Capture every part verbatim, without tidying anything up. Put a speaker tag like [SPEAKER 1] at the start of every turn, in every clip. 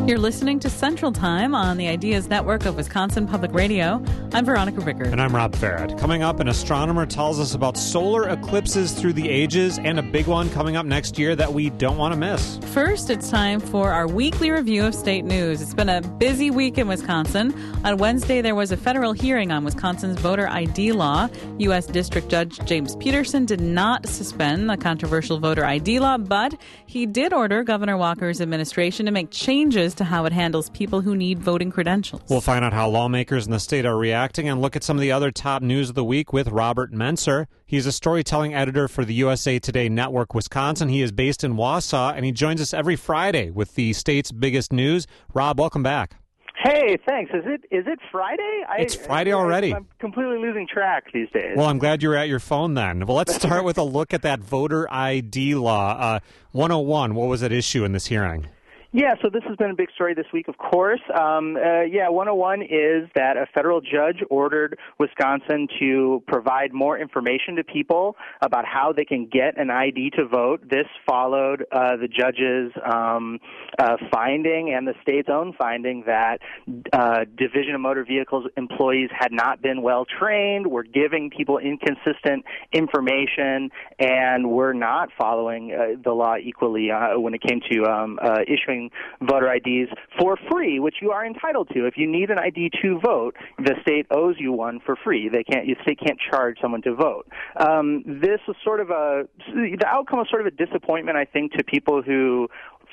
[SPEAKER 1] You're listening to Central Time on the Ideas Network of Wisconsin Public Radio. I'm Veronica Rickard.
[SPEAKER 2] And I'm Rob Farrett. Coming up, an astronomer tells us about solar eclipses through the ages and a big one coming up next year that we don't want to miss.
[SPEAKER 1] First, it's time for our weekly review of state news. It's been a busy week in Wisconsin. On Wednesday, there was a federal hearing on Wisconsin's voter I D law. U S. District Judge James Peterson did not suspend the controversial voter I D law, but he did order Governor Walker's administration to make changes to how it handles people who need voting credentials.
[SPEAKER 2] We'll find out how lawmakers in the state are reacting and look at some of the other top news of the week with Robert Menser. He's a storytelling editor for the U S A Today Network Wisconsin. He is based in Wausau, and he joins us every Friday with the state's biggest news. Rob, welcome back.
[SPEAKER 3] Hey, thanks. Is it is it Friday? I,
[SPEAKER 2] it's Friday already.
[SPEAKER 3] I'm completely losing track these days.
[SPEAKER 2] Well, I'm glad you're at your phone then. Well, let's start with a look at that voter I D law. Uh, one oh one, what was at issue in this hearing?
[SPEAKER 3] Yeah, so this has been a big story this week, of course. Um, uh, yeah, one oh one is that a federal judge ordered Wisconsin to provide more information to people about how they can get an I D to vote. This followed uh, the judge's um, uh, finding and the state's own finding that uh, Division of Motor Vehicles employees had not been well trained, were giving people inconsistent information, and were not following uh, the law equally uh, when it came to um, uh, issuing voter I Ds for free, which you are entitled to. If you need an I D to vote, the state owes you one for free. They can't, the state can't charge someone to vote. Um, this was sort of a, the outcome was sort of a disappointment, I think, to people who,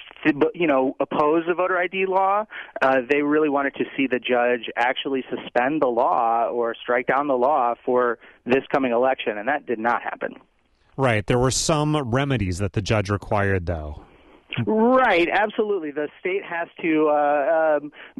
[SPEAKER 3] you know, oppose the voter I D law. Uh, they really wanted to see the judge actually suspend the law or strike down the law for this coming election, and that did not happen.
[SPEAKER 2] Right. There were some remedies that the judge required, though.
[SPEAKER 3] Right, absolutely. The state has to uh,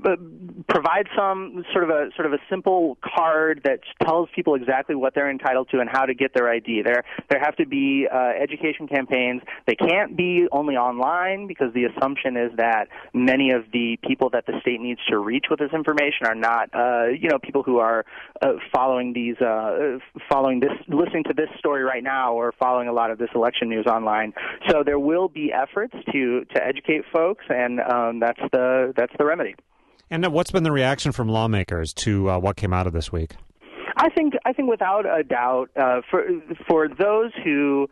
[SPEAKER 3] um, provide some sort of a sort of a simple card that tells people exactly what they're entitled to and how to get their I D. There, there have to be uh, education campaigns. They can't be only online because the assumption is that many of the people that the state needs to reach with this information are not, uh, you know, people who are uh, following these, uh, following this, listening to this story right now, or following a lot of this election news online. So there will be efforts to. to educate folks, and um, that's the that's the remedy.
[SPEAKER 2] And what's been the reaction from lawmakers to uh, what came out of this week?
[SPEAKER 3] I think I think without a doubt, uh, for for those who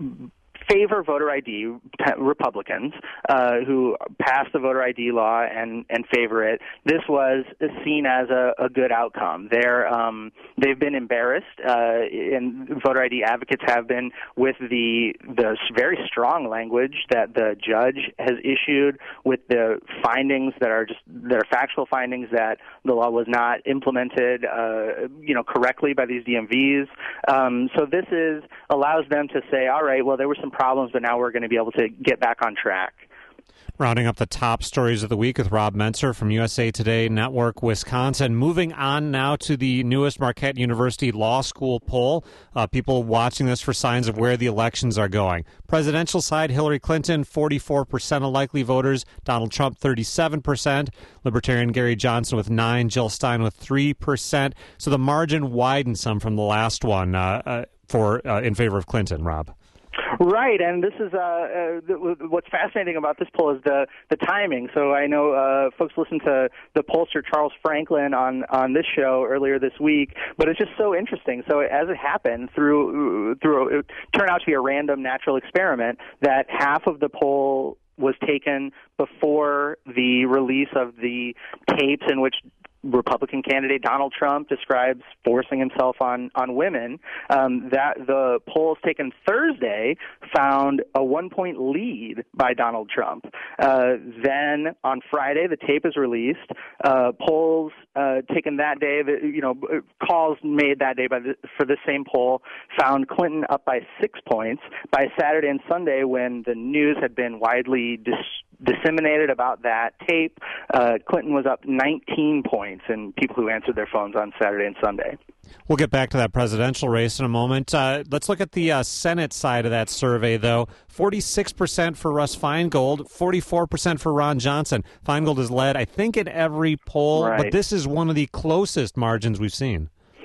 [SPEAKER 3] favor voter I D, Republicans uh, who passed the voter I D law and, and favor it, this was seen as a, a good outcome. They're, um, they've been embarrassed, uh, and voter I D advocates have been, with the the very strong language that the judge has issued, with the findings that are just that are factual findings that the law was not implemented, uh, you know, correctly by these D M Vs. Um, so this is allows them to say, all right, well, there were some problems, but now we're going to be able to get back on track.
[SPEAKER 2] Rounding up the top stories of the week with Rob Menser from U S A Today Network Wisconsin. Moving on now to the newest Marquette University Law School poll. Uh, people watching this for signs of where the elections are going. Presidential side, Hillary Clinton, forty-four percent of likely voters. Donald Trump, thirty-seven percent. Libertarian Gary Johnson with nine. Jill Stein with three percent. So the margin widened some from the last one uh, uh, for uh, in favor of Clinton, Rob.
[SPEAKER 3] Right, and this is uh, uh, what's fascinating about this poll is the, the timing. So I know uh, folks listened to the pollster Charles Franklin on, on this show earlier this week, but it's just so interesting. So as it happened through through it turned out to be a random natural experiment that half of the poll was taken before the release of the tapes in which Republican candidate Donald Trump describes forcing himself on, on women. Um, that the polls taken Thursday found a one-point lead by Donald Trump. Uh, then on Friday, the tape is released. Uh, polls uh, taken that day, the, you know, calls made that day by the, for the same poll found Clinton up by six points. By Saturday and Sunday, when the news had been widely dis- disseminated about that tape, uh, Clinton was up nineteen points in people who answered their phones on Saturday and Sunday.
[SPEAKER 2] We'll get back to that presidential race in a moment. Uh, let's look at the uh, Senate side of that survey, though. forty-six percent for Russ Feingold, forty-four percent for Ron Johnson. Feingold has led, I think, in every poll,
[SPEAKER 3] right.
[SPEAKER 2] But this is one of the closest margins we've seen.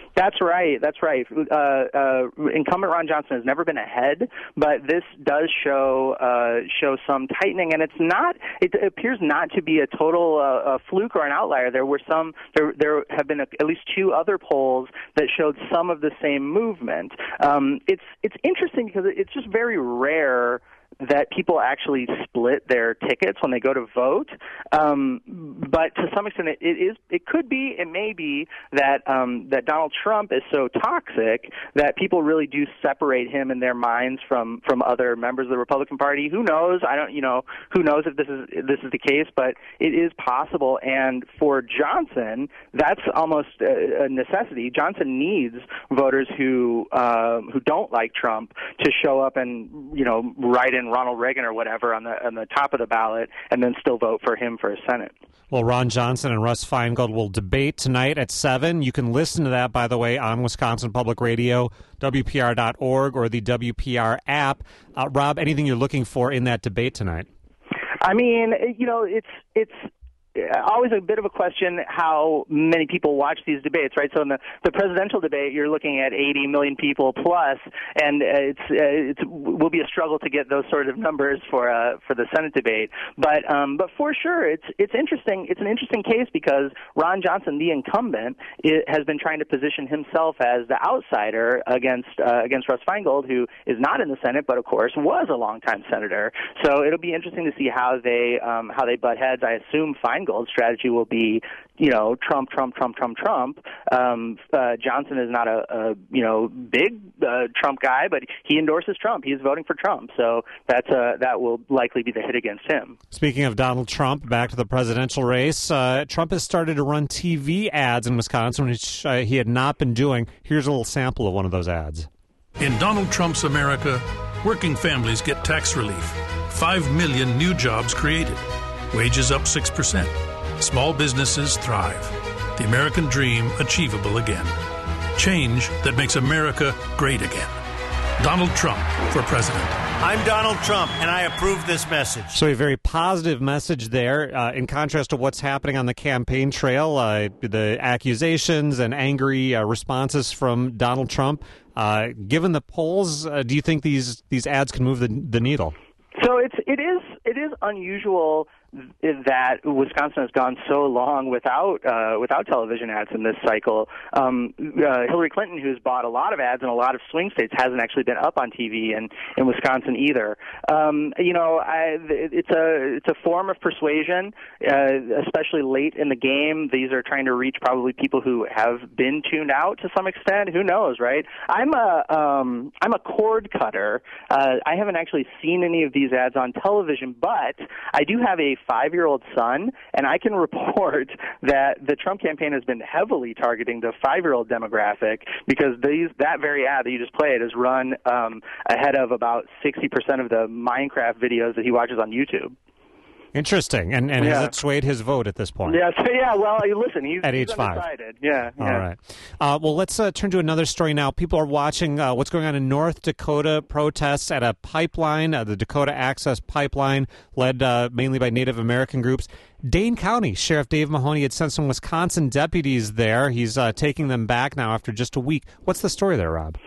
[SPEAKER 3] That's right. That's right. Uh, uh, incumbent Ron Johnson has never been ahead, but this does show uh, show some tightening, and it's not. It appears not to be a total uh, a fluke or an outlier. There were some. There there have been a, at least two other polls that showed some of the same movement. Um, it's it's interesting because it's just very rare that people actually split their tickets when they go to vote. Um, but to some extent, it, it is. It could be. It may be that um, that Donald Trump is so toxic that people really do separate him in their minds from, from other members of the Republican Party. Who knows? I don't. You know. Who knows if this is if this is the case? But it is possible. And for Johnson, that's almost a, a necessity. Johnson needs voters who uh, who don't like Trump to show up and you know write in Ronald Reagan or whatever on the on the top of the ballot and then still vote for him for Senate.
[SPEAKER 2] Well, Ron Johnson and Russ Feingold will debate tonight at seven. You can listen to that, by the way, on Wisconsin Public Radio, W P R dot org, or the W P R app. Uh, Rob, anything you're looking for in that debate tonight?
[SPEAKER 3] I mean, you know, it's it's always a bit of a question how many people watch these debates, right? So in the, the presidential debate, you're looking at eighty million people plus, and it's uh, it's will be a struggle to get those sort of numbers for uh, for the Senate debate. But um, but for sure, it's it's interesting. It's an interesting case because Ron Johnson, the incumbent, it, has been trying to position himself as the outsider against uh, against Russ Feingold, who is not in the Senate, but of course was a longtime senator. So it'll be interesting to see how they um, how they butt heads. I assume Feingold Feingold's strategy will be, you know, Trump, Trump, Trump, Trump, Trump. Um, uh, Johnson is not a, a you know, big uh, Trump guy, but he endorses Trump. He's voting for Trump. So that's uh, that will likely be the hit against him.
[SPEAKER 2] Speaking of Donald Trump, back to the presidential race, uh, Trump has started to run T V ads in Wisconsin, which uh, he had not been doing. Here's a little sample of one of those ads.
[SPEAKER 4] In Donald Trump's America, working families get tax relief. Five million new jobs created. Wages up six percent. Small businesses thrive. The American dream achievable again. Change that makes America great again. Donald Trump for president.
[SPEAKER 5] I'm Donald Trump, and I approve this message.
[SPEAKER 2] So a very positive message there, uh, in contrast to what's happening on the campaign trail, uh, the accusations and angry uh, responses from Donald Trump. Uh, given the polls, uh, do you think these these ads can move the, the needle?
[SPEAKER 3] So it's it is it is unusual that Wisconsin has gone so long without uh, without television ads in this cycle. Um, uh, Hillary Clinton, who's bought a lot of ads in a lot of swing states, hasn't actually been up on T V in, in Wisconsin either. Um, you know, I, it's a it's a form of persuasion, uh, especially late in the game. These are trying to reach probably people who have been tuned out to some extent. Who knows, right? I'm a um, I'm a cord cutter. Uh, I haven't actually seen any of these ads on television, but I do have a five-year-old son, and I can report that the Trump campaign has been heavily targeting the five-year-old demographic because these that very ad that you just played is run um, ahead of about sixty percent of the Minecraft videos that he watches on YouTube.
[SPEAKER 2] Interesting. And and yeah. Has it swayed his vote at this point?
[SPEAKER 3] Yeah, so yeah, well, listen, he's
[SPEAKER 2] at
[SPEAKER 3] he's
[SPEAKER 2] age five.
[SPEAKER 3] Undecided. Yeah,
[SPEAKER 2] All
[SPEAKER 3] yeah.
[SPEAKER 2] right. Uh, well, let's uh, turn to another story now. People are watching uh, what's going on in North Dakota, protests at a pipeline, uh, the Dakota Access Pipeline, led uh, mainly by Native American groups. Dane County Sheriff Dave Mahoney had sent some Wisconsin deputies there. He's uh, taking them back now after just a week. What's the story there, Rob?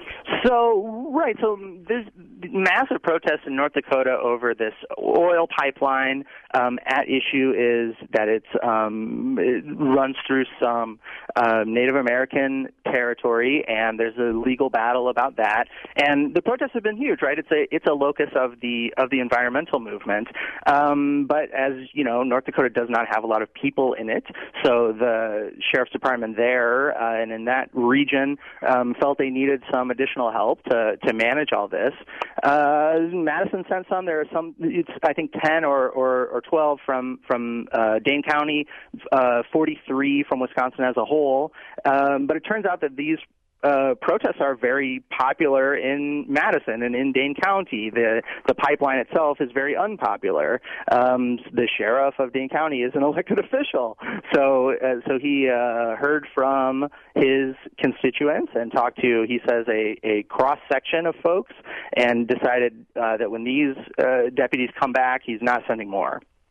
[SPEAKER 3] So, right, so there's massive protests in North Dakota over this oil pipeline. Um, at issue is that it's, um, it runs through some uh, Native American territory, and there's a legal battle about that. And the protests have been huge, right? It's a it's a locus of the of the environmental movement. Um, but as you know, North Dakota does not have a lot of people in it, so the sheriff's department there uh, and in that region um, felt they needed some additional help to to manage all this. Uh, Madison sent some. There are some. It's I think ten or or, or twelve from from uh, Dane County, uh, forty-three from Wisconsin as a whole. Um, but it turns out that these Uh, protests are very popular in Madison and in Dane County. The the pipeline itself is very unpopular. Um, the sheriff of Dane County is an elected official, so uh, so he uh, heard from his constituents and talked to, he says, a, a cross section of folks, and decided uh, that when these uh, deputies come back, he's not sending more.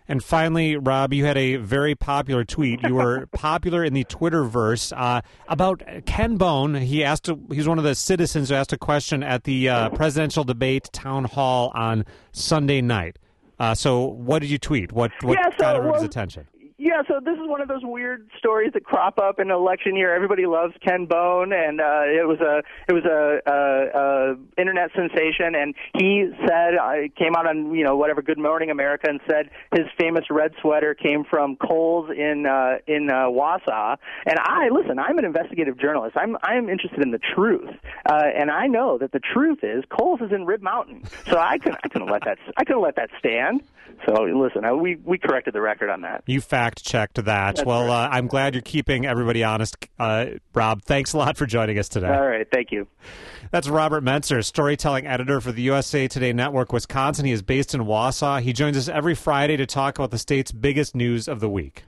[SPEAKER 2] And finally, Rob, you had a very popular tweet. You were popular in the Twitterverse uh, about Ken Bone. He asked. A, he's one of the citizens who asked a question at the uh, presidential debate town hall on Sunday night. Uh, so, what did you tweet? What what
[SPEAKER 3] yeah, so,
[SPEAKER 2] got everyone's
[SPEAKER 3] well,
[SPEAKER 2] attention?
[SPEAKER 3] Yeah, so this is one of those weird stories that crop up in an election year. Everybody loves Ken Bone, and uh, it was a it was a, a, a internet sensation. And he said, I uh, came out on you know whatever Good Morning America and said his famous red sweater came from Kohl's in uh, in uh, Wausau. And I listen, I'm an investigative journalist. I'm I'm interested in the truth, uh, and I know that the truth is Kohl's is in Rib Mountain. So I couldn't I couldn't let that I couldn't let that stand. So listen, I, we we corrected the record on that.
[SPEAKER 2] You fact-checked that.
[SPEAKER 3] That's
[SPEAKER 2] well,
[SPEAKER 3] right.
[SPEAKER 2] uh, I'm glad you're keeping everybody honest. Uh, Rob, thanks a lot for joining us today.
[SPEAKER 3] All right, thank you.
[SPEAKER 2] That's Robert Mentzer, storytelling editor for the U S A Today Network, Wisconsin. He is based in Wausau. He joins us every Friday to talk about the state's biggest news of the week.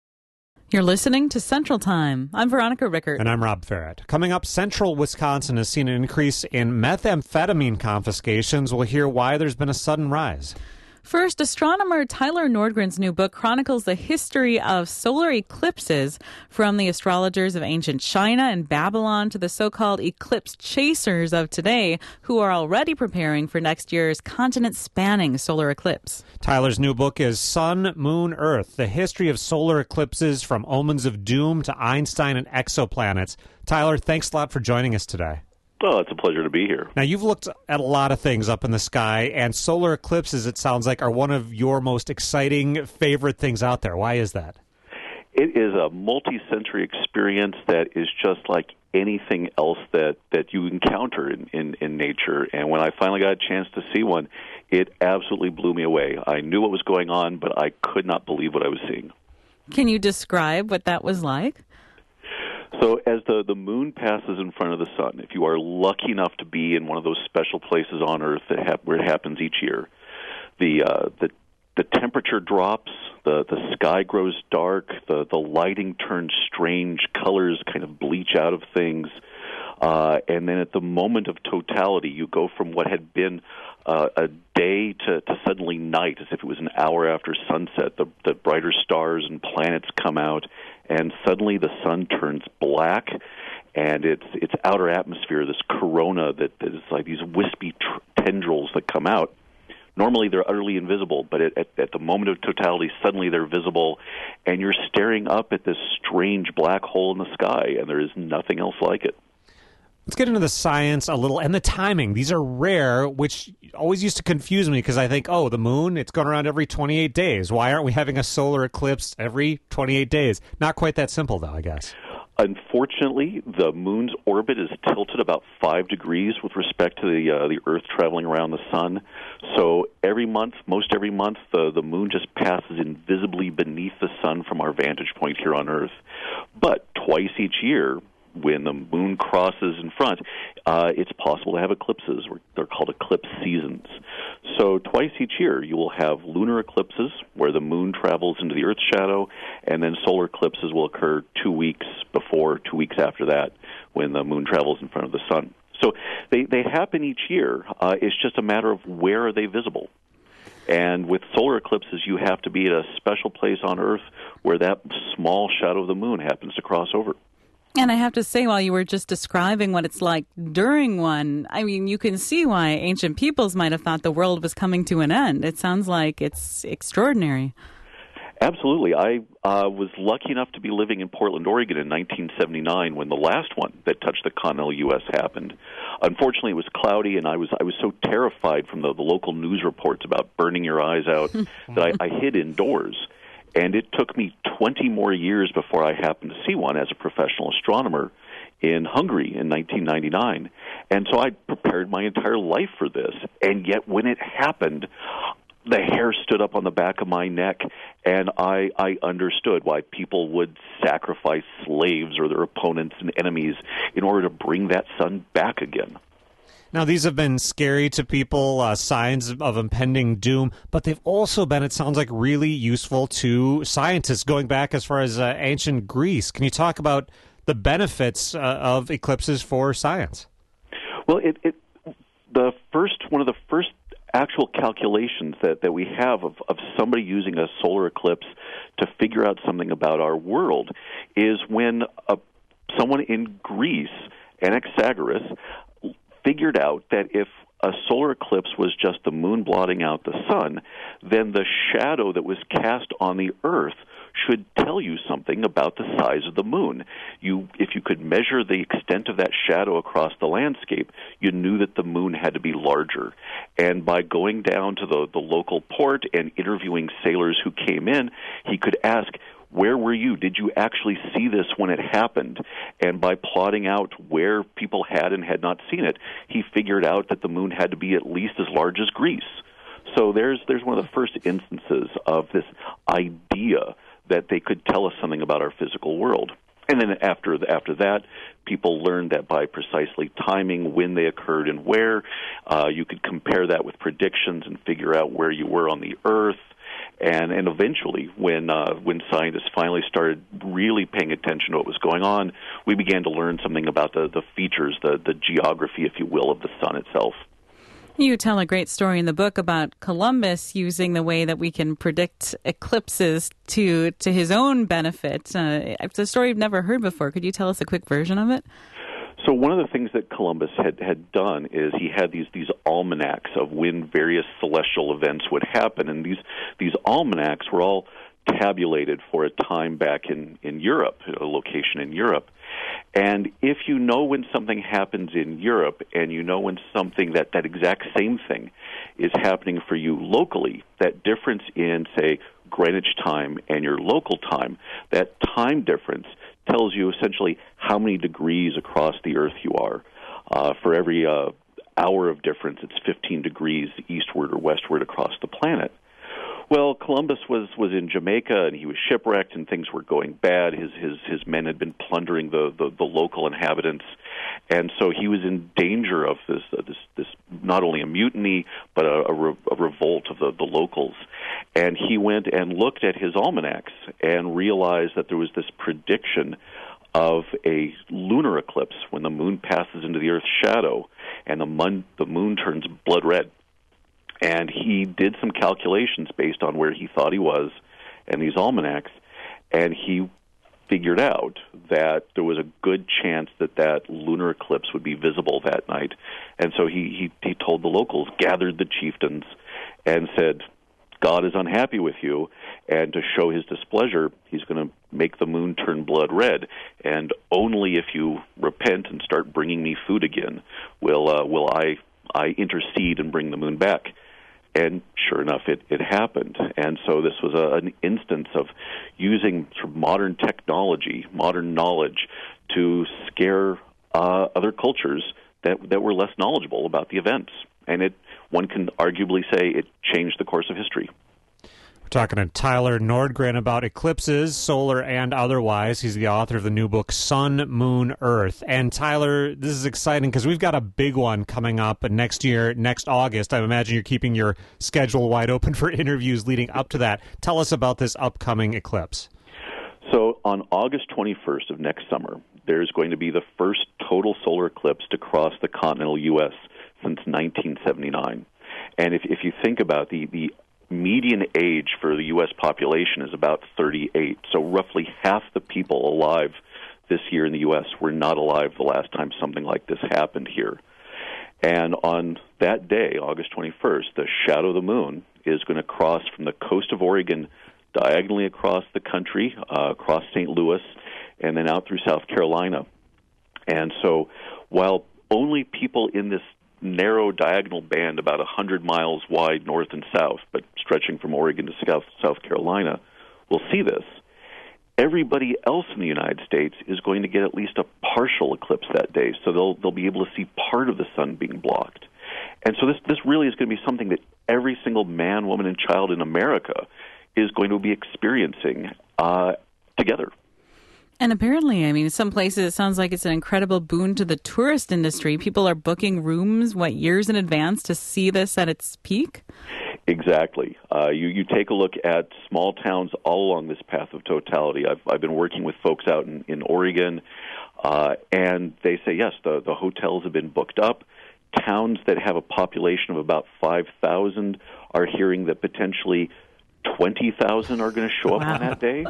[SPEAKER 1] You're listening to Central Time. I'm Veronica Rickert.
[SPEAKER 2] And I'm Rob Farrett. Coming up, central Wisconsin has seen an increase in methamphetamine confiscations. We'll hear why there's been a sudden rise.
[SPEAKER 1] First, astronomer Tyler Nordgren's new book chronicles the history of solar eclipses, from the astrologers of ancient China and Babylon to the so-called eclipse chasers of today, who are already preparing for next year's continent-spanning solar eclipse.
[SPEAKER 2] Tyler's new book is Sun, Moon, Earth, the history of solar eclipses from omens of doom to Einstein and exoplanets. Tyler, thanks a lot for joining us today.
[SPEAKER 6] Oh, it's a pleasure to be here.
[SPEAKER 2] Now, you've looked at a lot of things up in the sky, and solar eclipses, it sounds like, are one of your most exciting, favorite things out there. Why is that?
[SPEAKER 6] It is a multi-sensory experience that is just like anything else that, that you encounter in, in, in nature. And when I finally got a chance to see one, it absolutely blew me away. I knew what was going on, but I could not believe what I was seeing.
[SPEAKER 1] Can you describe what that was like?
[SPEAKER 6] So as the, the moon passes in front of the sun, if you are lucky enough to be in one of those special places on Earth that ha- where it happens each year, the uh, the the temperature drops, the, the sky grows dark, the, the lighting turns strange, colors kind of bleach out of things, uh, and then at the moment of totality, you go from what had been uh, a day to, to suddenly night, as if it was an hour after sunset. The, the brighter stars and planets come out, and suddenly the sun turns black, and its its outer atmosphere, this corona that, that is like these wispy tr- tendrils that come out. Normally they're utterly invisible, but at, at, at the moment of totality, suddenly they're visible, and you're staring up at this strange black hole in the sky, and there is nothing else like it.
[SPEAKER 2] Let's get into the science a little and the timing. These are rare, which always used to confuse me because I think, oh, the moon, it's going around every twenty-eight days. Why aren't we having a solar eclipse every twenty-eight days? Not quite that simple, though, I guess.
[SPEAKER 6] Unfortunately, the moon's orbit is tilted about five degrees with respect to the uh, the Earth traveling around the sun. So every month, most every month, the, the moon just passes invisibly beneath the sun from our vantage point here on Earth. But twice each year, when the moon crosses in front, uh, it's possible to have eclipses. They're called eclipse seasons. So twice each year, you will have lunar eclipses, where the moon travels into the Earth's shadow, and then solar eclipses will occur two weeks before, two weeks after that, when the moon travels in front of the sun. So they, they happen each year. Uh, it's just a matter of where are they visible. And with solar eclipses, you have to be at a special place on Earth where that small shadow of the moon happens to cross over.
[SPEAKER 1] And I have to say, while you were just describing what it's like during one, I mean, you can see why ancient peoples might have thought the world was coming to an end. It sounds like it's extraordinary.
[SPEAKER 6] Absolutely. I uh, was lucky enough to be living in Portland, Oregon in nineteen seventy-nine when the last one that touched the continental U S happened. Unfortunately, it was cloudy, and I was I was so terrified from the, the local news reports about burning your eyes out that I, I hid indoors. And it took me twenty more years before I happened to see one as a professional astronomer in Hungary in nineteen ninety-nine. And so I prepared my entire life for this. And yet when it happened, the hair stood up on the back of my neck, and I, I understood why people would sacrifice slaves or their opponents and enemies in order to bring that sun back again.
[SPEAKER 2] Now, these have been scary to people, uh, signs of impending doom, but they've also been, it sounds like, really useful to scientists going back as far as uh, ancient Greece. Can you talk about the benefits uh, of eclipses for science?
[SPEAKER 6] Well, it, it the first one of the first actual calculations that, that we have of, of somebody using a solar eclipse to figure out something about our world is when a, someone in Greece, Anaxagoras, figured out that if a solar eclipse was just the moon blotting out the sun, then the shadow that was cast on the Earth should tell you something about the size of the moon. You, if you could measure the extent of that shadow across the landscape, you knew that the moon had to be larger. And by going down to the, the local port and interviewing sailors who came in, he could ask, where were you? Did you actually see this when it happened? And by plotting out where people had and had not seen it, he figured out that the moon had to be at least as large as Greece. So there's there's one of the first instances of this idea that they could tell us something about our physical world. And then after after that, people learned that by precisely timing when they occurred and where, uh, you could compare that with predictions and figure out where you were on the Earth. And and eventually, when uh, when scientists finally started really paying attention to what was going on, we began to learn something about the, the features, the, the geography, if you will, of the sun itself.
[SPEAKER 1] You tell a great story in the book about Columbus using the way that we can predict eclipses to to his own benefit. Uh, it's a story I've never heard before. Could you tell us a quick version of it?
[SPEAKER 6] So one of the things that Columbus had, had done is he had these these almanacs of when various celestial events would happen, and these these almanacs were all tabulated for a time back in, in Europe, a location in Europe. And if you know when something happens in Europe and you know when something, that, that exact same thing is happening for you locally, that difference in, say, Greenwich time and your local time, that time difference tells you essentially how many degrees across the Earth you are. Uh, for every uh, hour of difference, it's fifteen degrees eastward or westward across the planet. Well, Columbus was, was in Jamaica, and he was shipwrecked, and things were going bad. His his his men had been plundering the, the, the local inhabitants, and so he was in danger of this uh, this this not only a mutiny but a, a, re, a revolt of the, the locals. And he went and looked at his almanacs and realized that there was this prediction of a lunar eclipse when the moon passes into the Earth's shadow, and the moon the moon turns blood red. And he did some calculations based on where he thought he was and these almanacs, and he figured out that there was a good chance that that lunar eclipse would be visible that night. And so he, he, he told the locals, gathered the chieftains, and said, God is unhappy with you, and to show his displeasure, he's going to make the moon turn blood red, and only if you repent and start bringing me food again will uh, will I I intercede and bring the moon back. And sure enough, it, it happened. And so this was a, an instance of using sort of modern technology, modern knowledge, to scare uh, other cultures that that were less knowledgeable about the events. And it, one can arguably say it changed the course of history.
[SPEAKER 2] Talking to Tyler Nordgren about eclipses, solar and otherwise. He's the author of the new book, Sun, Moon, Earth. And Tyler, this is exciting because we've got a big one coming up next year, next August. I imagine you're keeping your schedule wide open for interviews leading up to that. Tell us about this upcoming eclipse.
[SPEAKER 6] So on August twenty-first of next summer, there's going to be the first total solar eclipse to cross the continental U S since nineteen seventy-nine. And if, if you think about the, the median age for the U S population is about thirty-eight. So roughly half the people alive this year in the U S were not alive the last time something like this happened here. And on that day, August twenty-first, the shadow of the moon is going to cross from the coast of Oregon diagonally across the country, uh, across Saint Louis, and then out through South Carolina. And so while only people in this narrow diagonal band about one hundred miles wide north and south, but stretching from Oregon to South, South Carolina, will see this, everybody else in the United States is going to get at least a partial eclipse that day, so they'll they'll be able to see part of the sun being blocked. And so this, this really is going to be something that every single man, woman, and child in America is going to be experiencing uh, together.
[SPEAKER 1] And apparently, I mean, some places it sounds like it's an incredible boon to the tourist industry. People are booking rooms, what, years in advance to see this at its peak?
[SPEAKER 6] Exactly. Uh, you, you take a look at small towns all along this path of totality. I've, I've been working with folks out in, in Oregon, uh, and they say, yes, the, the hotels have been booked up. towns that have a population of about five thousand are hearing that potentially twenty thousand are going to show up
[SPEAKER 1] wow.
[SPEAKER 6] on that day.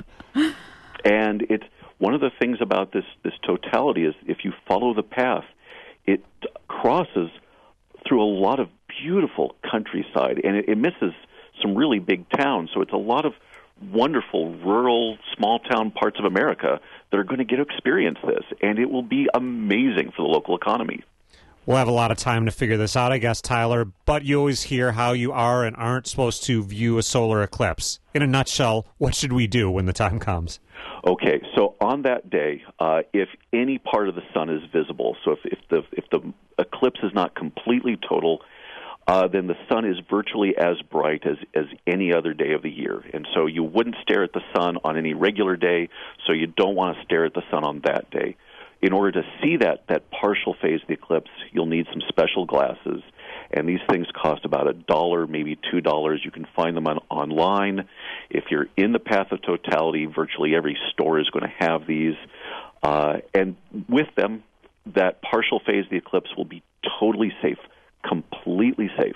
[SPEAKER 6] And it's one of the things about this, this totality is if you follow the path, it crosses through a lot of beautiful countryside, and it, it misses some really big towns. So it's a lot of wonderful rural, small-town parts of America that are going to get to experience this, and it will be amazing for the local economy.
[SPEAKER 2] We'll have a lot of time to figure this out, I guess, Tyler, but you always hear how you are and aren't supposed to view a solar eclipse. In a nutshell, what should we do when the time comes?
[SPEAKER 6] Okay, so on that day, uh, if any part of the sun is visible, so if, if the if the eclipse is not completely total, uh, then the sun is virtually as bright as, as any other day of the year. And so you wouldn't stare at the sun on any regular day, so you don't want to stare at the sun on that day. In order to see that, that partial phase of the eclipse, you'll need some special glasses, and these things cost about a dollar, maybe two dollars. You can find them on, online. If you're in the path of totality, virtually every store is going to have these. Uh, and with them, that partial phase of the eclipse will be totally safe, completely safe.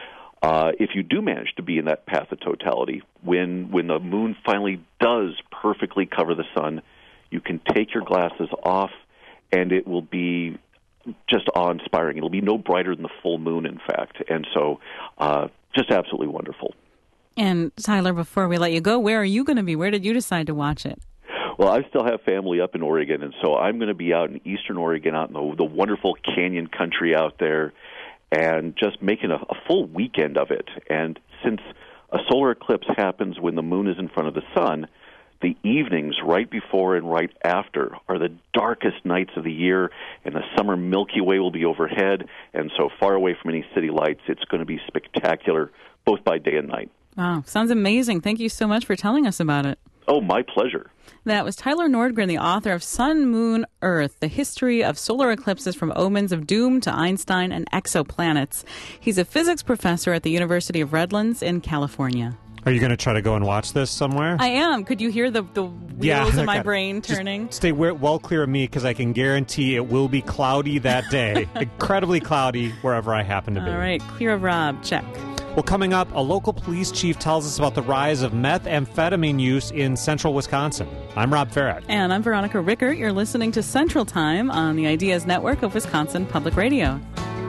[SPEAKER 6] Uh, if you do manage to be in that path of totality, when when the moon finally does perfectly cover the sun, you can take your glasses off, and it will be just awe-inspiring. It'll be no brighter than the full moon, in fact. And so uh, just absolutely wonderful.
[SPEAKER 1] And, Tyler, before we let you go, where are you going to be? Where did you decide to watch it?
[SPEAKER 6] Well, I still have family up in Oregon, and so I'm going to be out in eastern Oregon, out in the, the wonderful canyon country out there, and just making a, a full weekend of it. And since a solar eclipse happens when the moon is in front of the sun, the evenings right before and right after are the darkest nights of the year, and the summer Milky Way will be overhead, and so far away from any city lights, it's going to be spectacular, both by day and night.
[SPEAKER 1] Wow, sounds amazing. Thank you so much for telling us about it.
[SPEAKER 6] Oh, my pleasure.
[SPEAKER 1] That was Tyler Nordgren, the author of Sun, Moon, Earth, The History of Solar Eclipses from Omens of Doom to Einstein and Exoplanets. He's a physics professor at the University of Redlands in California.
[SPEAKER 2] Are you going to try to go and watch this somewhere?
[SPEAKER 1] I am. Could you hear the, the wheels
[SPEAKER 2] yeah,
[SPEAKER 1] in my
[SPEAKER 2] okay.
[SPEAKER 1] brain turning?
[SPEAKER 2] Just stay well clear of me, because I can guarantee it will be cloudy that day. Incredibly cloudy wherever I happen to be.
[SPEAKER 1] All right, clear of Rob. Check.
[SPEAKER 2] Well, coming up, a local police chief tells us about the rise of methamphetamine use in central Wisconsin. I'm Rob Farrett.
[SPEAKER 1] And I'm Veronica Rickert. You're listening to Central Time on the Ideas Network of Wisconsin Public Radio.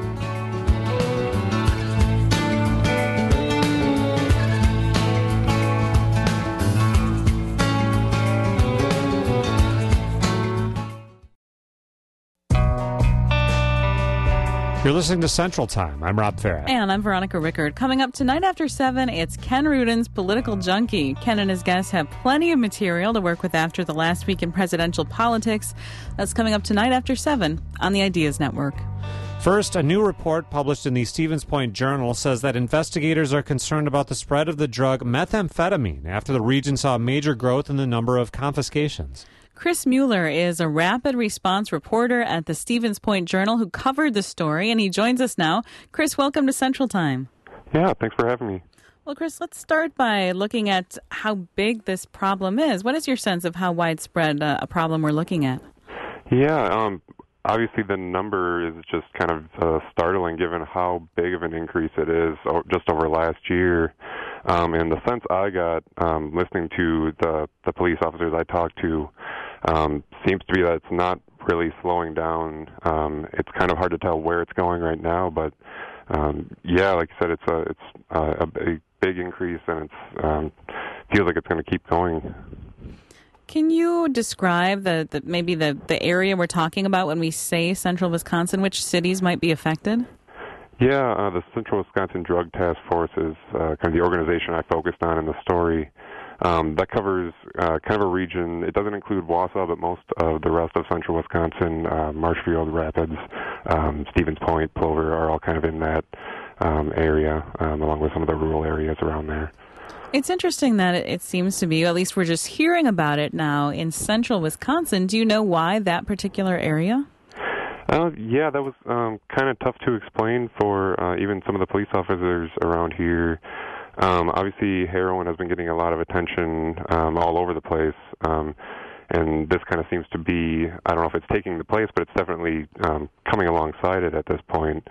[SPEAKER 2] You're listening to Central Time. I'm Rob Farrett.
[SPEAKER 1] And I'm Veronica Rickert. Coming up tonight after seven, it's Ken Rudin's Political Junkie. Ken and his guests have plenty of material to work with after the last week in presidential politics. That's coming up tonight after seven on the Ideas Network.
[SPEAKER 2] First, a new report published in the Stevens Point Journal says that investigators are concerned about the spread of the drug methamphetamine after the region saw major growth in the number of confiscations.
[SPEAKER 1] Chris Mueller is a rapid response reporter at the Stevens Point Journal who covered the story, and he joins us now. Chris, welcome to Central Time.
[SPEAKER 7] Yeah, thanks for having me.
[SPEAKER 1] Well, Chris, let's start by looking at how big this problem is. What is your sense of how widespread uh, a problem we're looking at?
[SPEAKER 7] Yeah, um, obviously the number is just kind of uh, startling given how big of an increase it is just over last year. Um, and the sense I got um, listening to the, the police officers I talked to um, seems to be that it's not really slowing down. Um, it's kind of hard to tell where it's going right now, but um, yeah, like you said, it's a it's uh, a big, big increase, and it's um, feels like it's going to keep going.
[SPEAKER 1] Can you describe the, the maybe the, the area we're talking about when we say central Wisconsin? Which cities might be affected?
[SPEAKER 7] Yeah, uh, the Central Wisconsin Drug Task Force is uh, kind of the organization I focused on in the story. Um, that covers uh, kind of a region. It doesn't include Wausau, but most of the rest of Central Wisconsin, uh, Marshfield, Rapids, um, Stevens Point, Plover are all kind of in that um, area, um, along with some of the rural areas around there.
[SPEAKER 1] It's interesting that it, it seems to be, at least we're just hearing about it now in central Wisconsin. Do you know why that particular area?
[SPEAKER 7] Uh, yeah, that was um, kind of tough to explain for uh, even some of the police officers around here. Um, obviously, heroin has been getting a lot of attention um, all over the place, um, and this kind of seems to be, I don't know if it's taking the place, but it's definitely um, coming alongside it at this point.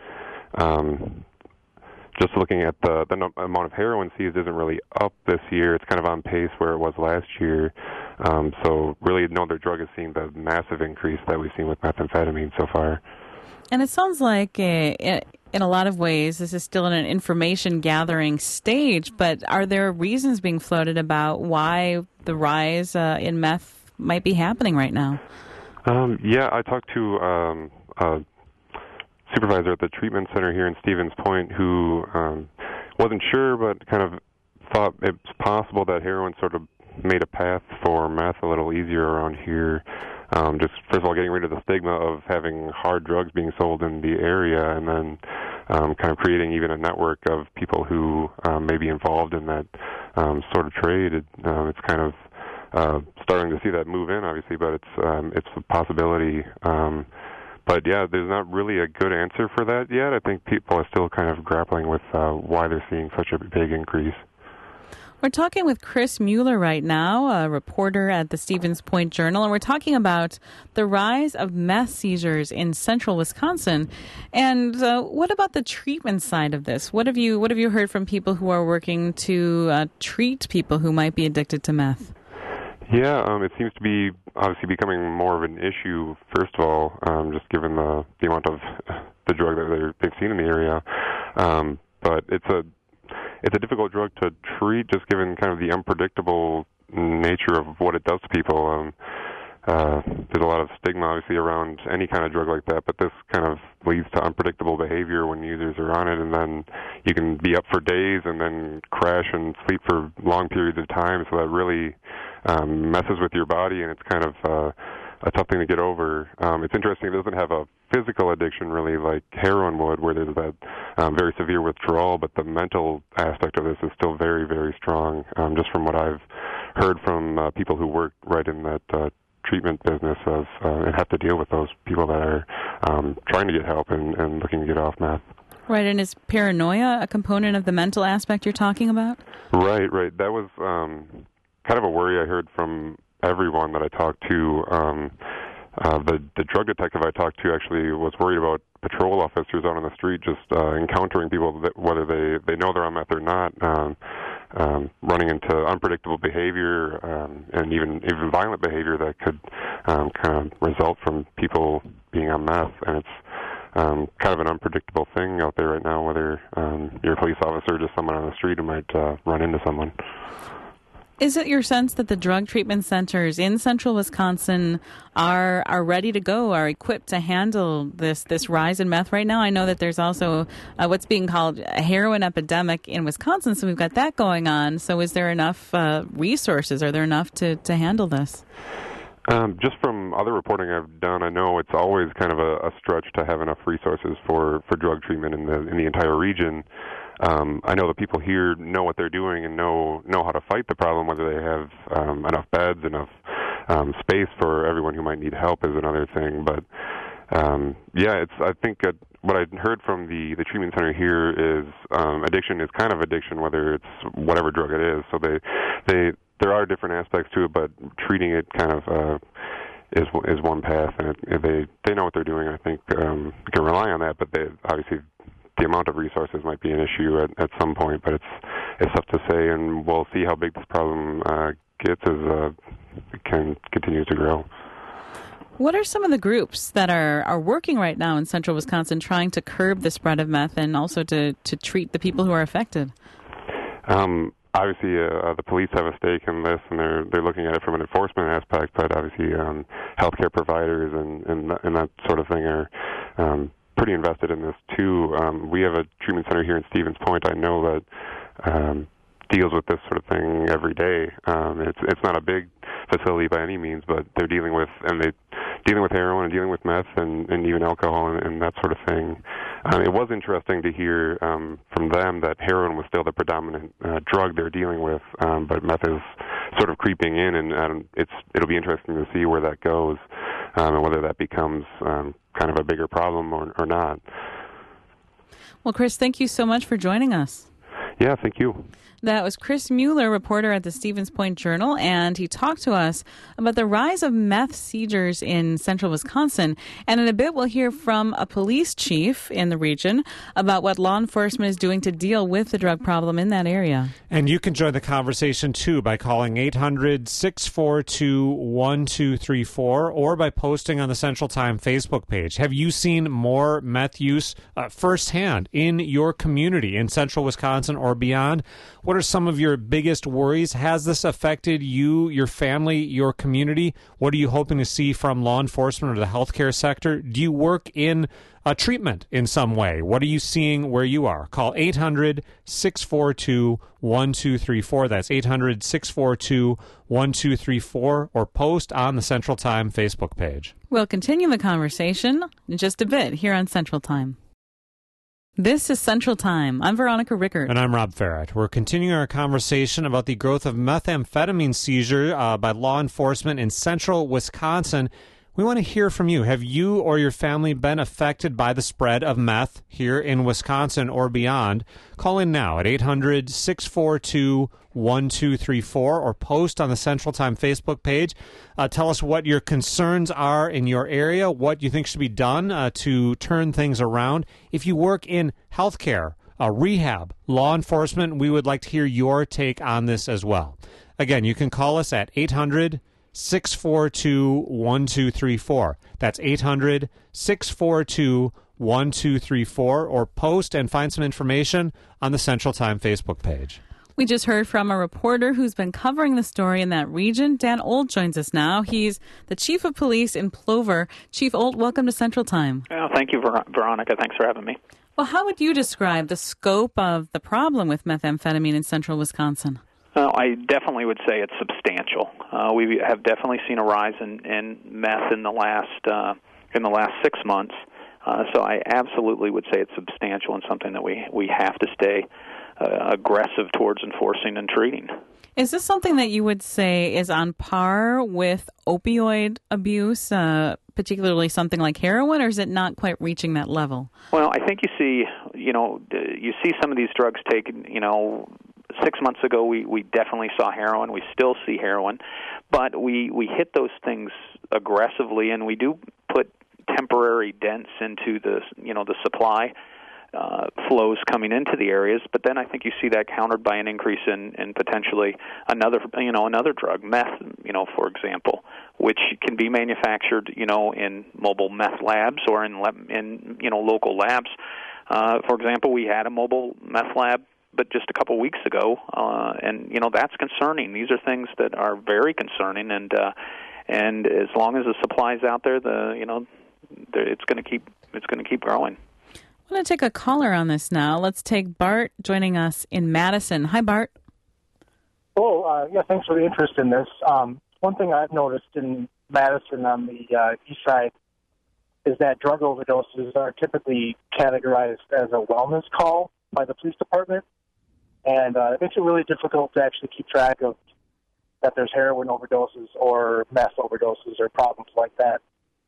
[SPEAKER 7] um, just looking at the, the no- amount of heroin seized isn't really up this year. It's kind of on pace where it was last year. Um, so really no other drug has seen the massive increase that we've seen with methamphetamine so far.
[SPEAKER 1] And it sounds like uh, in a lot of ways this is still in an information gathering stage, but are there reasons being floated about why the rise uh, in meth might be happening right now?
[SPEAKER 7] Um, yeah, I talked to um, a supervisor at the treatment center here in Stevens Point who um, wasn't sure but kind of thought it's possible that heroin sort of made a path for meth a little easier around here. Um, just, first of all, getting rid of the stigma of having hard drugs being sold in the area, and then um, kind of creating even a network of people who um, may be involved in that um, sort of trade. It, uh, it's kind of uh, starting to see that move in, obviously, but it's um, it's a possibility. Um, but, yeah, there's not really a good answer for that yet. I think people are still kind of grappling with uh, why they're seeing such a big increase.
[SPEAKER 1] We're talking with Chris Mueller right now, a reporter at the Stevens Point Journal, and we're talking about the rise of meth seizures in central Wisconsin. And uh, what about the treatment side of this? What have you What have you heard from people who are working to uh, treat people who might be addicted to meth?
[SPEAKER 7] Yeah, um, it seems to be obviously becoming more of an issue, first of all, um, just given the, the amount of the drug that they've seen in the area. Um, but it's a It's a difficult drug to treat, just given kind of the unpredictable nature of what it does to people. Um, uh, there's a lot of stigma, obviously, around any kind of drug like that, but this kind of leads to unpredictable behavior when users are on it, and then you can be up for days and then crash and sleep for long periods of time, so that really um, messes with your body, and it's kind of uh, a tough thing to get over. Um, it's interesting, it doesn't have a physical addiction really like heroin would, where there's that um, very severe withdrawal, but the mental aspect of this is still very, very strong, um, just from what I've heard from uh, people who work right in that uh, treatment business of uh, and have to deal with those people that are um, trying to get help and, and looking to get off meth.
[SPEAKER 1] Right, and is paranoia a component of the mental aspect you're talking about?
[SPEAKER 7] Right, right. That was um, kind of a worry I heard from everyone that I talked to. Um, uh, the, the drug detective I talked to actually was worried about patrol officers out on the street just uh, encountering people, that, whether they, they know they're on meth or not, um, um, running into unpredictable behavior um, and even even violent behavior that could um, kind of result from people being on meth. And it's um, kind of an unpredictable thing out there right now, whether um, you're a police officer or just someone on the street who might uh, run into someone.
[SPEAKER 1] Is it your sense that the drug treatment centers in central Wisconsin are are ready to go, are equipped to handle this this rise in meth right now? I know that there's also uh, what's being called a heroin epidemic in Wisconsin, so we've got that going on. So is there enough uh, resources? Are there enough to, to handle this?
[SPEAKER 7] Um, just from other reporting I've done, I know it's always kind of a, a stretch to have enough resources for, for drug treatment in the in the entire region. Um, I know the people here know what they're doing and know know how to fight the problem. Whether they have um, enough beds, enough um, space for everyone who might need help is another thing. But um, yeah, it's I think uh, what I heard from the, the treatment center here is um, addiction is kind of addiction, whether it's whatever drug it is. So they they there are different aspects to it, but treating it kind of uh, is is one path, and it, they they know what they're doing. I think um, you can rely on that, but they obviously. The amount of resources might be an issue at, at some point, but it's it's tough to say, and we'll see how big this problem uh, gets as uh, it can continues to grow.
[SPEAKER 1] What are some of the groups that are, are working right now in central Wisconsin trying to curb the spread of meth and also to, to treat the people who are affected?
[SPEAKER 7] Um, obviously, uh, the police have a stake in this, and they're they're looking at it from an enforcement aspect, but obviously um, healthcare providers and, and, and that sort of thing are um, pretty invested in this too. Um, we have a treatment center here in Stevens Point. I know that um, deals with this sort of thing every day. Um, it's it's not a big facility by any means, but they're dealing with and they dealing with heroin and dealing with meth and, and even alcohol and, and that sort of thing. Um, it was interesting to hear um, from them that heroin was still the predominant uh, drug they're dealing with, um, but meth is sort of creeping in, and um, it's it'll be interesting to see where that goes um, and whether that becomes um, kind of a bigger problem or, or not.
[SPEAKER 1] Well, Chris, thank you so much for joining us.
[SPEAKER 7] Yeah, thank you.
[SPEAKER 1] That was Chris Mueller, reporter at the Stevens Point Journal, and he talked to us about the rise of meth seizures in central Wisconsin. And in a bit, we'll hear from a police chief in the region about what law enforcement is doing to deal with the drug problem in that area.
[SPEAKER 2] And you can join the conversation, too, by calling eight hundred, six four two, one two three four or by posting on the Central Time Facebook page. Have you seen more meth use uh, firsthand in your community in central Wisconsin or beyond? What are some of your biggest worries? Has this affected you, your family, your community? What are you hoping to see from law enforcement or the healthcare sector? Do you work in a treatment in some way? What are you seeing where you are? Call eight hundred, six four two, one two three four. That's eight hundred, six four two, one two three four or post on the Central Time Facebook page.
[SPEAKER 1] We'll continue the conversation in just a bit here on Central Time. This is Central Time. I'm Veronica Rickert.
[SPEAKER 2] And I'm Rob Farrett. We're continuing our conversation about the growth of methamphetamine seizure uh, by law enforcement in central Wisconsin. We want to hear from you. Have you or your family been affected by the spread of meth here in Wisconsin or beyond? Call in now at eight hundred, six four two, one two three four or post on the Central Time Facebook page. Uh, tell us what your concerns are in your area, what you think should be done uh, to turn things around. If you work in healthcare, uh, rehab, law enforcement, we would like to hear your take on this as well. Again, you can call us at eight hundred, six four two, one two three four. That's eight hundred, six four two, one two three four or post and find some information on the Central Time Facebook page.
[SPEAKER 1] We just heard from a reporter who's been covering the story in that region. Dan Old joins us now. He's the chief of police in Plover. Chief Old, welcome to Central Time.
[SPEAKER 8] Well, thank you, Ver- Veronica. Thanks for having me.
[SPEAKER 1] Well, how would you describe the scope of the problem with methamphetamine in central Wisconsin?
[SPEAKER 8] Well, I definitely would say it's substantial. Uh, we have definitely seen a rise in, in meth in the last uh, in the last six months. Uh, so I absolutely would say it's substantial and something that we, we have to stay uh, aggressive towards enforcing and treating.
[SPEAKER 1] Is this something that you would say is on par with opioid abuse, uh, particularly something like heroin, or is it not quite reaching that level?
[SPEAKER 8] Well, I think you see, you know, you see some of these drugs taken, you know, six months ago we, we definitely saw heroin. We still see heroin, but we, we hit those things aggressively, and we do put temporary dents into the, you know, the supply uh, flows coming into the areas. But then I think you see that countered by an increase in, in potentially another, you know, another drug, meth, you know, for example, which can be manufactured, you know, in mobile meth labs or in, in you know, local labs. Uh, for example, we had a mobile meth lab but just a couple of weeks ago, uh, and you know that's concerning. These are things that are very concerning, and uh, and as long as the supply is out there, the you know it's going to keep it's going to keep growing.
[SPEAKER 1] I'm going to take a caller on this now. Let's take Bart joining us in Madison. Hi, Bart.
[SPEAKER 9] Oh, uh, yeah. Thanks for the interest in this. Um, one thing I've noticed in Madison on the uh, east side is that drug overdoses are typically categorized as a wellness call by the police department. And uh, it makes it really difficult to actually keep track of that there's heroin overdoses or meth overdoses or problems like that.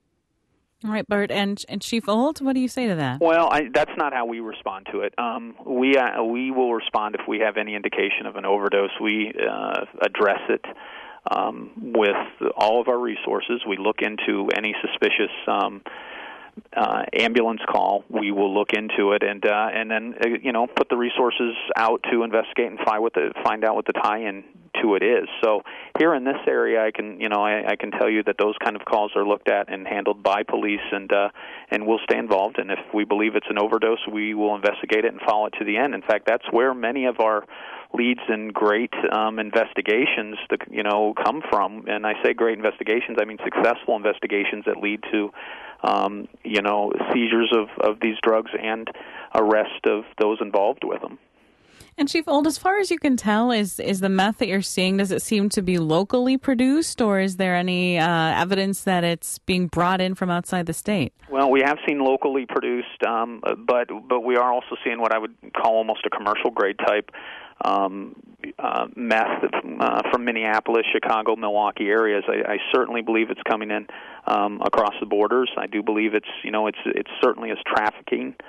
[SPEAKER 1] All right, Bert. And, and Chief Old, what do you say to that?
[SPEAKER 8] Well, I, that's not how we respond to it. Um, we uh, we will respond if we have any indication of an overdose. We uh, address it um, with all of our resources. We look into any suspicious um Uh, ambulance call. We will look into it and uh, and then uh, you know put the resources out to investigate and find what the find out what the tie-in to it is. So here in this area, I can you know I, I can tell you that those kind of calls are looked at and handled by police, and uh, and we'll stay involved. And if we believe it's an overdose, we will investigate it and follow it to the end. In fact, that's where many of our leads in great um, investigations, that, you know, come from. And I say great investigations, I mean successful investigations that lead to, um, you know, seizures of, of these drugs and arrest of those involved with them.
[SPEAKER 1] And Chief Old, as far as you can tell, is is the meth that you're seeing, does it seem to be locally produced, or is there any uh, evidence that it's being brought in from outside the state?
[SPEAKER 8] Well, we have seen locally produced, um, but but we are also seeing what I would call almost a commercial grade type um, uh, meth uh, from Minneapolis, Chicago, Milwaukee areas. I, I certainly believe it's coming in um, across the borders. I do believe it's you know it's it's certainly is trafficking.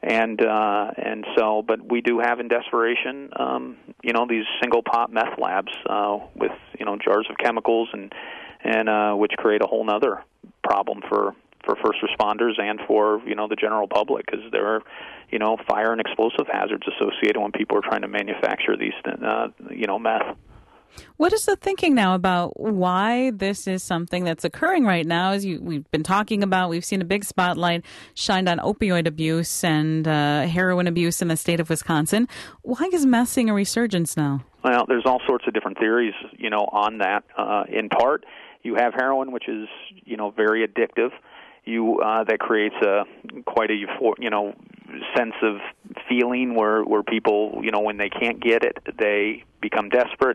[SPEAKER 8] And uh, and so, but we do have in desperation, um, you know, these single pot meth labs uh, with you know jars of chemicals and and uh, which create a whole nother problem for, for first responders and for you know the general public, because there are you know fire and explosive hazards associated when people are trying to manufacture these uh, you know meth.
[SPEAKER 1] What is the thinking now about why this is something that's occurring right now? As you, we've been talking about, we've seen a big spotlight shined on opioid abuse and uh, heroin abuse in the state of Wisconsin. Why is meth seeing a resurgence now?
[SPEAKER 8] Well, there's all sorts of different theories, you know, on that. Uh, in part, you have heroin, which is, you know, very addictive. You uh, that creates a quite a you know sense of feeling where where people, you know, when they can't get it, they become desperate.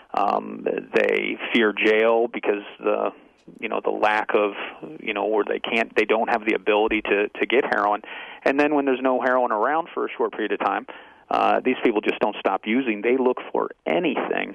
[SPEAKER 8] Um, they fear jail because the you know the lack of you know where they can't they don't have the ability to to get heroin, and then when there's no heroin around for a short period of time, uh, these people just don't stop using. They look for anything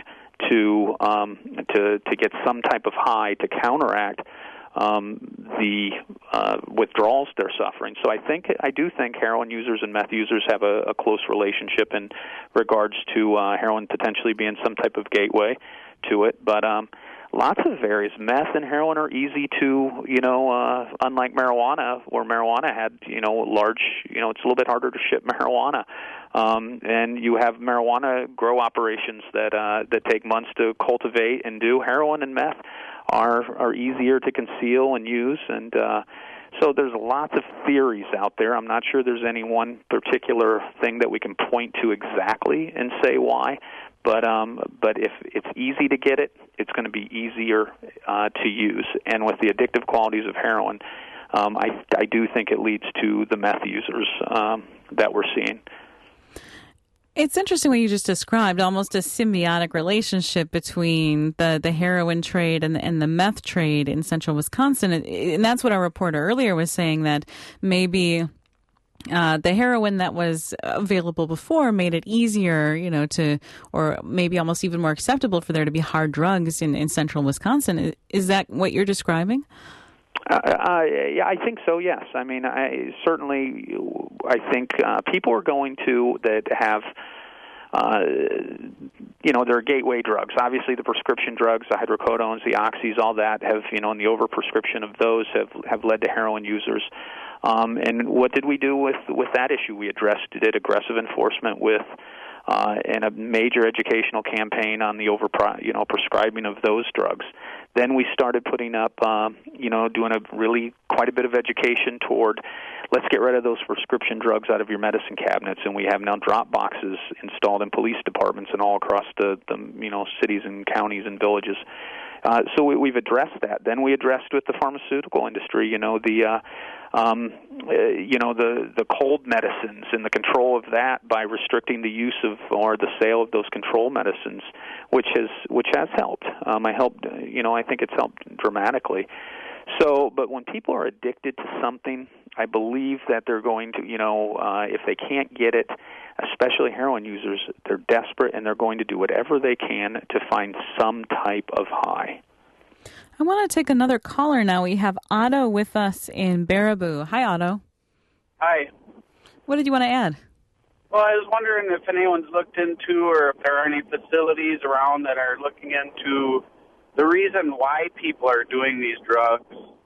[SPEAKER 8] to um, to to get some type of high to counteract um, the uh, withdrawals they're suffering. So I think I do think heroin users and meth users have a, a close relationship in regards to uh, heroin potentially being some type of gateway to it. But um, lots of various meth and heroin are easy to, you know, uh, unlike marijuana, where marijuana had, you know, large, you know, it's a little bit harder to ship marijuana. Um, and you have marijuana grow operations that uh, that take months to cultivate and do. Heroin and meth are are easier to conceal and use, and uh, so there's lots of theories out there. I'm not sure there's any one particular thing that we can point to exactly and say why, but um, but if it's easy to get it, it's going to be easier uh, to use. And with the addictive qualities of heroin, um, I, I do think it leads to the meth users um, that we're seeing.
[SPEAKER 1] It's interesting what you just described, almost a symbiotic relationship between the, the heroin trade and the, and the meth trade in central Wisconsin. And that's what our reporter earlier was saying, that maybe uh, the heroin that was available before made it easier, you know, to, or maybe almost even more acceptable for there to be hard drugs in, in central Wisconsin. Is that what you're describing?
[SPEAKER 8] Uh, uh, yeah, I think so, yes. I mean, I certainly, I think uh, people are going to that have, uh, you know, there are gateway drugs. Obviously, the prescription drugs, the hydrocodones, the oxys, all that have, you know, and the overprescription of those have, have led to heroin users. Um, and what did we do with, with that issue? We addressed, did aggressive enforcement with Uh, and a major educational campaign on the over, you know, prescribing of those drugs. Then we started putting up, um, you know, doing a really quite a bit of education toward, let's get rid of those prescription drugs out of your medicine cabinets, and we have now drop boxes installed in police departments and all across the, the you know, cities and counties and villages. Uh, so we, we've addressed that. Then we addressed with the pharmaceutical industry, you know, the uh, um, uh, you know the the cold medicines and the control of that by restricting the use of or the sale of those control medicines, which has which has helped. Um, I helped, you know, I think it's helped dramatically. So, but when people are addicted to something, I believe that they're going to, you know, uh, if they can't get it, especially heroin users, they're desperate and they're going to do whatever they can to find some type of high.
[SPEAKER 1] I want to take another caller now. We have Otto with us in Baraboo. Hi, Otto.
[SPEAKER 10] Hi.
[SPEAKER 1] What did you want to add?
[SPEAKER 10] Well, I was wondering if anyone's looked into, or if there are any facilities around that are looking into the reason why people are doing these drugs.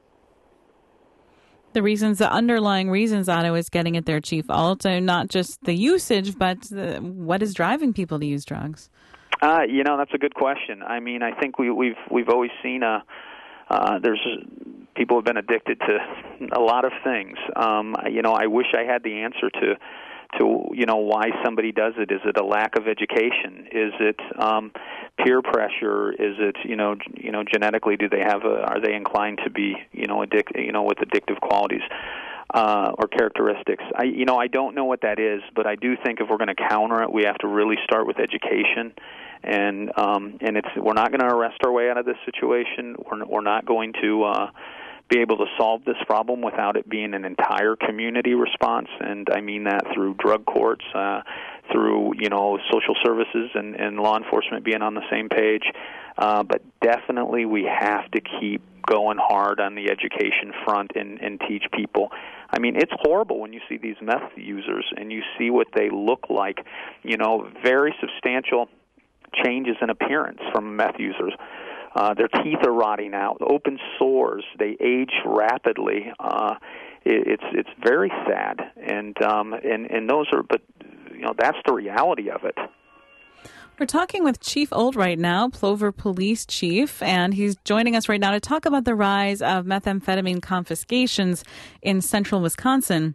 [SPEAKER 1] The reasons, the underlying reasons, Otto, is getting at their chief also, not just the usage, but the, what is driving people to use drugs?
[SPEAKER 8] Uh, you know, that's a good question. I mean, I think we, we've we've always seen a uh, there's people have been addicted to a lot of things. Um, you know, I wish I had the answer to to you know why somebody does it. Is it a lack of education? Is it um, peer pressure? Is it you know you know genetically do they have a are they inclined to be you know addic- you know with addictive qualities? Uh, or characteristics. I, you know, I don't know what that is, but I do think if we're going to counter it, we have to really start with education, and um, and it's we're not going to arrest our way out of this situation. We're we're not going to uh, be able to solve this problem without it being an entire community response, and I mean that through drug courts, uh, through you know social services and, and law enforcement being on the same page. Uh, but definitely we have to keep going hard on the education front and, and teach people. I mean, it's horrible when you see these meth users and you see what they look like, you know, very substantial changes in appearance from meth users. Uh, their teeth are rotting out, open sores, they age rapidly. Uh, it, it's it's very sad, and um, and and those are, but you know, that's the reality of it.
[SPEAKER 1] We're talking with Chief Old right now, Plover Police Chief, and he's joining us right now to talk about the rise of methamphetamine confiscations in central Wisconsin.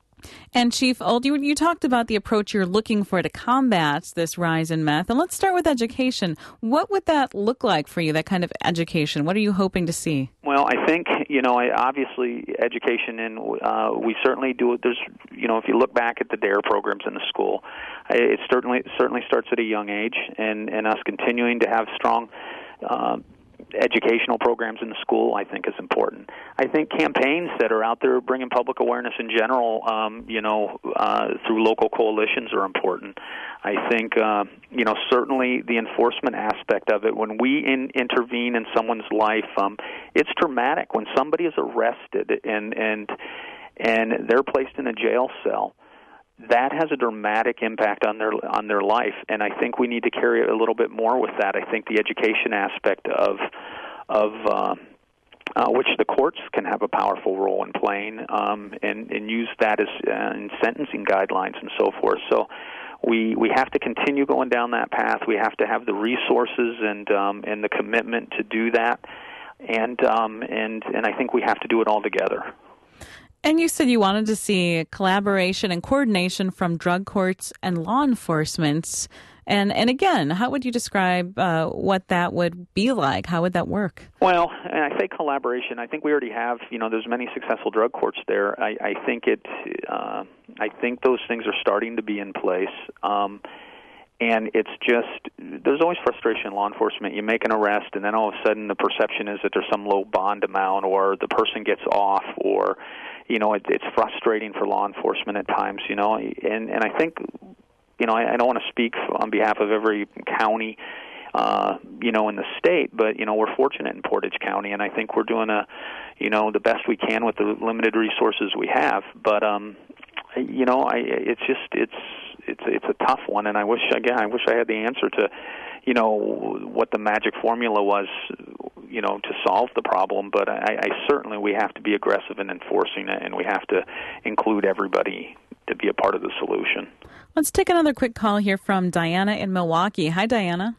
[SPEAKER 1] And Chief Old, you, you talked about the approach you're looking for to combat this rise in meth. And let's start with education. What would that look like for you, that kind of education? What are you hoping to see?
[SPEAKER 8] Well, I think, you know, obviously education, and uh, we certainly do it. There's, you know, if you look back at the D A R E programs in the school, it certainly certainly starts at a young age, and, and us continuing to have strong uh educational programs in the school, I think, is important. I think campaigns that are out there bringing public awareness in general, um, you know, uh, through local coalitions are important. I think, uh, you know, certainly the enforcement aspect of it. When we in, intervene in someone's life, um, it's dramatic. When somebody is arrested and and and they're placed in a jail cell, that has a dramatic impact on their on their life, and I think we need to carry it a little bit more with that. I think the education aspect of of uh, uh, which the courts can have a powerful role in playing, um, and and use that as uh, in sentencing guidelines and so forth. So we we have to continue going down that path. We have to have the resources and um, and the commitment to do that, and um, and and I think we have to do it all together.
[SPEAKER 1] And you said you wanted to see collaboration and coordination from drug courts and law enforcement. And and again, how would you describe uh, what that would be like? How would that work?
[SPEAKER 8] Well, and I say collaboration. I think we already have, you know, there's many successful drug courts there. I, I think it, uh, I think those things are starting to be in place. Um, And it's just, there's always frustration in law enforcement. You make an arrest, and then all of a sudden the perception is that there's some low bond amount, or the person gets off, or, you know, it, it's frustrating for law enforcement at times, you know. And, and I think, you know, I, I don't want to speak on behalf of every county, uh, you know, in the state, but, you know, we're fortunate in Portage County, and I think we're doing, a, you know, the best we can with the limited resources we have. But, um, you know, I, it's just, it's, It's it's a tough one, and I wish again I wish I had the answer to, you know, what the magic formula was, you know, to solve the problem. But I, I certainly we have to be aggressive in enforcing it, and we have to include everybody to be a part of the solution.
[SPEAKER 1] Let's take another quick call here from Diana in Milwaukee. Hi, Diana.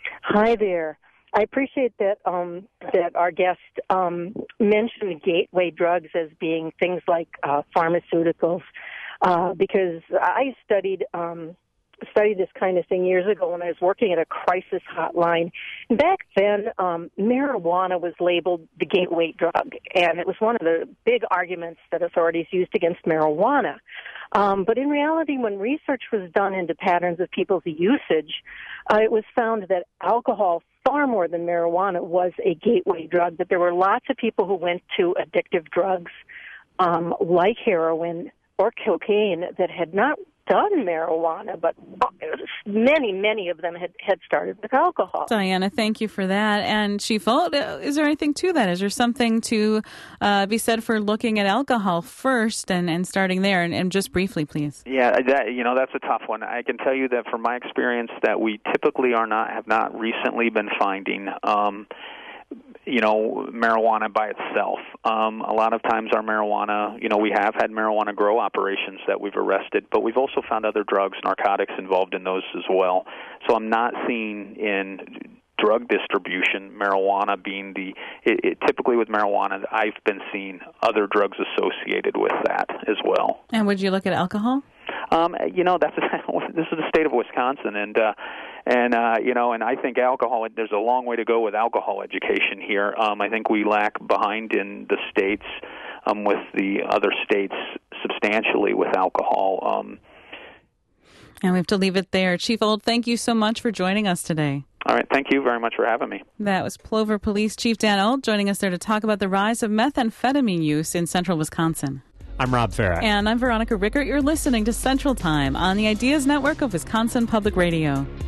[SPEAKER 11] Hi there. I appreciate that um, that our guest um, mentioned gateway drugs as being things like uh, pharmaceuticals. Uh, because I studied um, studied this kind of thing years ago when I was working at a crisis hotline. Back then, um, marijuana was labeled the gateway drug, and it was one of the big arguments that authorities used against marijuana. Um, but in reality, when research was done into patterns of people's usage, uh, it was found that alcohol, far more than marijuana, was a gateway drug, that there were lots of people who went to addictive drugs um, like heroin or cocaine that had not done marijuana, but many, many of them had, had started with alcohol.
[SPEAKER 1] Diana, thank you for that. And Chief Old, is there anything to that? Is there something to uh, be said for looking at alcohol first and, and starting there? And, and just briefly, please.
[SPEAKER 8] Yeah, that, you know, that's a tough one. I can tell you that from my experience that we typically are not, have not recently been finding um, you know, marijuana by itself. Um, a lot of times our marijuana, you know, we have had marijuana grow operations that we've arrested, but we've also found other drugs, narcotics involved in those as well. So I'm not seeing in drug distribution marijuana being the, it, it, typically with marijuana, I've been seeing other drugs associated with that as well.
[SPEAKER 1] And would you look at alcohol?
[SPEAKER 8] Um, you know, that's this is the state of Wisconsin, and uh, and uh, you know, and I think alcohol. There's a long way to go with alcohol education here. Um, I think we lag behind in the states um, with the other states substantially with alcohol. Um,
[SPEAKER 1] and we have to leave it there. Chief Old, thank you so much for joining us today.
[SPEAKER 8] All right, thank you very much for having me.
[SPEAKER 1] That was Plover Police Chief Dan Old joining us there to talk about the rise of methamphetamine use in central Wisconsin.
[SPEAKER 2] I'm Rob Farah.
[SPEAKER 1] And I'm Veronica Rickert. You're listening to Central Time on the Ideas Network of Wisconsin Public Radio.